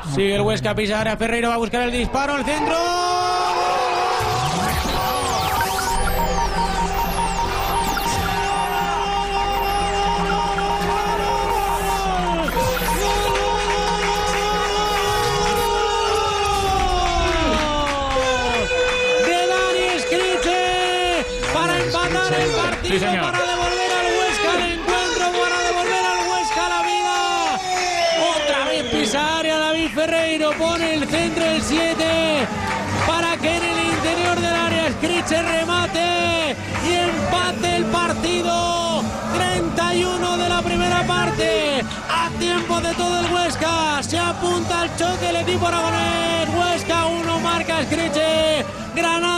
Sigue el Huesca, pisa área, Ferreiro va a buscar el disparo, el centro. Sí, señor. Para devolver al Huesca el encuentro, para devolver al Huesca la vida. Otra vez pisa área David Ferreiro, pone el centro del 7 para que en el interior del área Scriche remate y empate el partido. 31 de la primera parte, a tiempo de todo el Huesca. Se apunta al choque el equipo aragonés. Huesca 1, marca Scriche. Granada